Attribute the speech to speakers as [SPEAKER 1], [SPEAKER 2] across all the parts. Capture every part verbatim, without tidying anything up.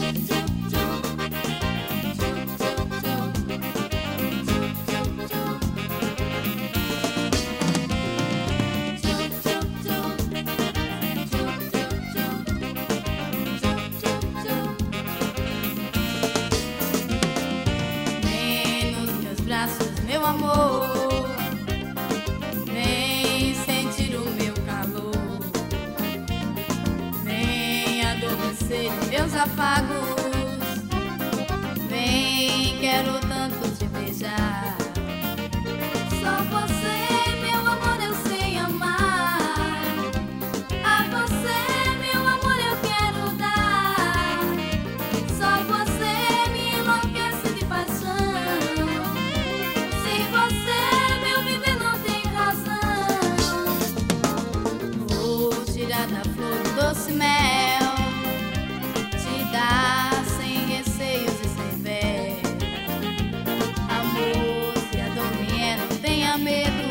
[SPEAKER 1] Meu amor, vem sentir o meu calor, vem adormecer meus afagos, vem, quero tanto te beijar. Só você, meu amor, eu sei amar. A você, meu amor, eu quero dar. Só você me enlouquece de paixão. Da flor do doce mel, te dá sem receios e sem véu. Amor, se a dor vier, não tenha medo.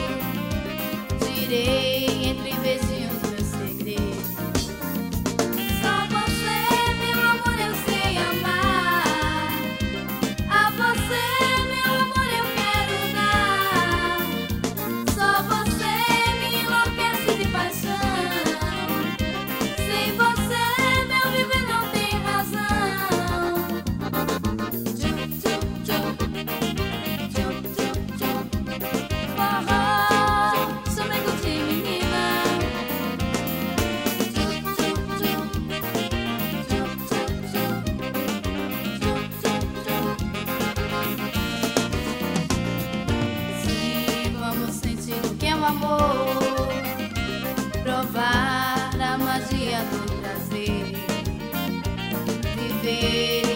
[SPEAKER 1] Direi entre beijinhos meus segredos. Só você, meu amor, eu sei amar. A você, meu amor, eu quero dar. Só você me enlouquece de paixão. Amor, provar a magia do prazer, viver